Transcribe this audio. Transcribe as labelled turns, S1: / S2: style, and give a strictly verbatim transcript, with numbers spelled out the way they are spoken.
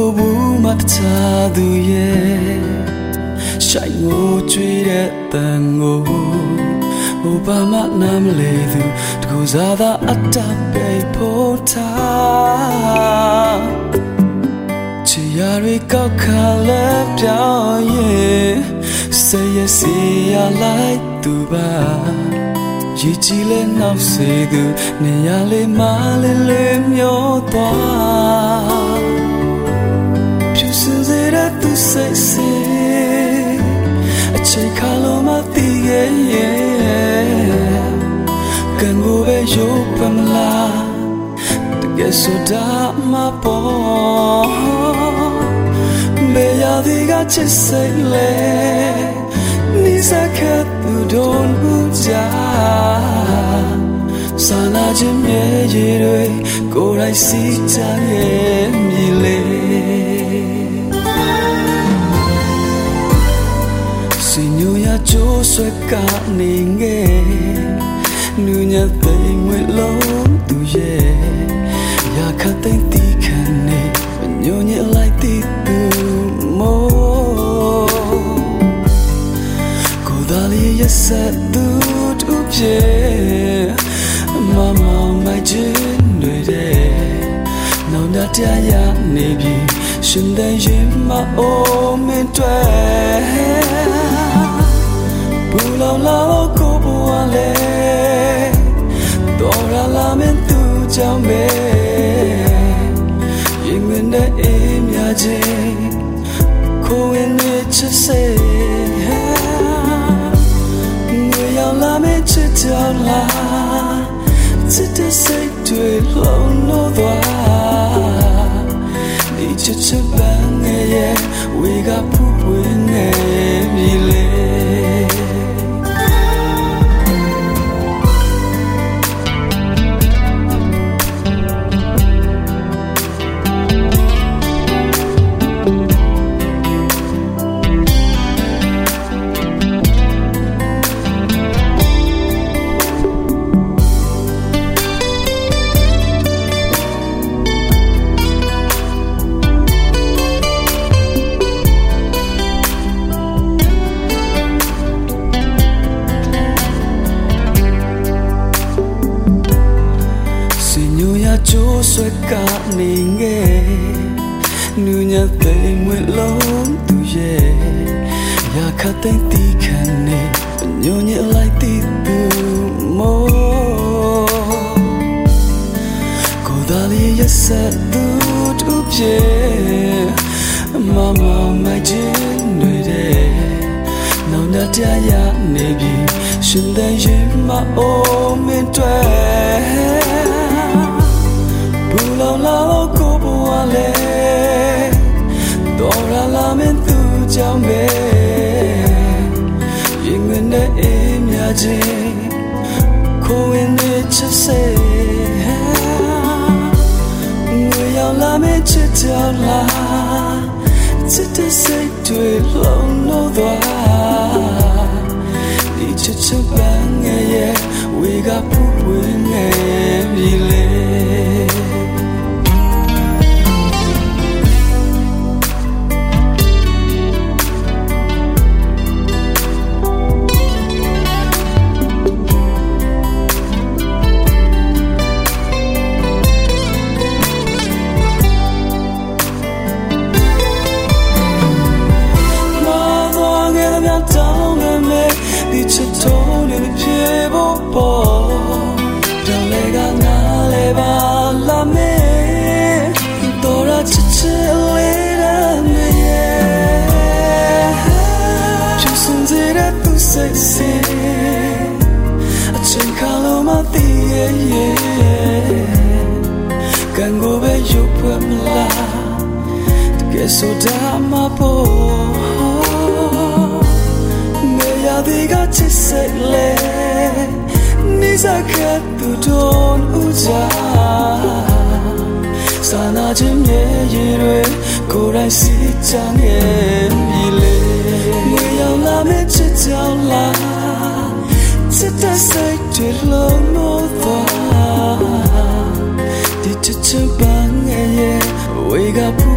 S1: ဘူးမတခြားသူရဲ့ရှိုင်ကိုကြွေးတဲ့တန်ကိုဘုဘာမှနားမလဲသူတကူစားသာအတ္တပဲဖို့ထားချီရရီကောက်ခါလဲပြောင်းရင်စေရစီရလိုက်သူပါရည်ကြည်လဲနောက်စေသူနေရလေးမလေးလေးမျောသွားဖြူစင်စေတဲ့သူစိတ်စေအချိန်ခါလုံးမသိရဲ့ကံကိုပဲရုပ်ပမလားတကယ်ဆိုတာမပေါ်ဘယ်ရသည်ကချစ်စိတ်လဲနိစ္စခတ်သူdon'tဘူးကြာစာနာခြင်းမြေရည်တွေကိုယ်တိုင်စီချရဲ့မြည်လေစီညူရကြိုးဆွဲကနေငယ်နူညသိမ်ဝဲလုံးသူရဲ့ရခတ်သိမ့်တီးခံနေညိုညလိုက်တီးသူမို့ကိုဒါလီရဲ့ဆက်သူတူပြေမမမိုက်ချင်းတွေတဲ့နောင်တတရားနေပြီရှင်တဲ့ရင်မအိုးမင်းတွေဘူလောင်လာကိုဘဝလဲတော်ရလာမင်းသူကြောင့်ပဲရင်ဝင်တဲ့အေးမြချင်းကိုဝင်နေချစ်စေငွေရောက်လာမင်းချစ်ကြောင့်လားချစ်တဲ့စိတ်တွေလုံးလို့သွားဒီချစ်ချစ်ပန်းငယ်ရဲ့ဝေကဖူးပွင့်နေပြီလေကြိုးဆွဲကနေငယ်နူညသိမ်ဝဲလုံးသူရဲ့ရခတ်သိမ့်တီးခံနေညိုညလိုက်တီးသူမို့ကိုဒါလီရဲ့ဆက်သူတူပြေမမမိုက်ချင်းတွေတဲ့နောင်တတရားနေပြီရှင်တဲ့ရင်မအိုးမင်းတွေဘူလောင်လာကိုဘဝလဲတော်ရလာမင်းသူကြောင့်ပဲရင်ဝင်တဲ့အေးမြချင်းကိုဝင်နေချစ်စေငွေရောက်လာမင်းချစ်ကြောင့်လားချစ်တဲ့စိတ်တွေလုံးလို့သွားဒီချစ်ချစ်ပန်းငယ်ရဲ့ဝေကဖူးပွင့်နေပြီလေဒီချစ်တော်နဲ့ပြေဖို့ပေါ်တယ်လေကနားလေပါလာမေတော်ရချစ်ချစ်လေးရမေချစ်စင်စေတဲ့သူစိတ်စေအချိန်ခါလုံးမသိရဲ့ကံကိုပဲရုပ်ဖွယ်မလားတကယ်ဆိုတာမပေါ်ဒီကချစ်စိတ်လဲနိစ္စခတ်သူdon'tဦးစားစာနာခြင်းမြေရည်တွေကိုယ်တိုင်စီချမ်းရဲ့ပြီလေငွေရောက်လာမချစ်ကြောင်လားချစ်တဲ့စိတ်တွေလုံးလို့သွားဒီချစ်ချစ်ပန်းငယ်ရဲ့ဝေက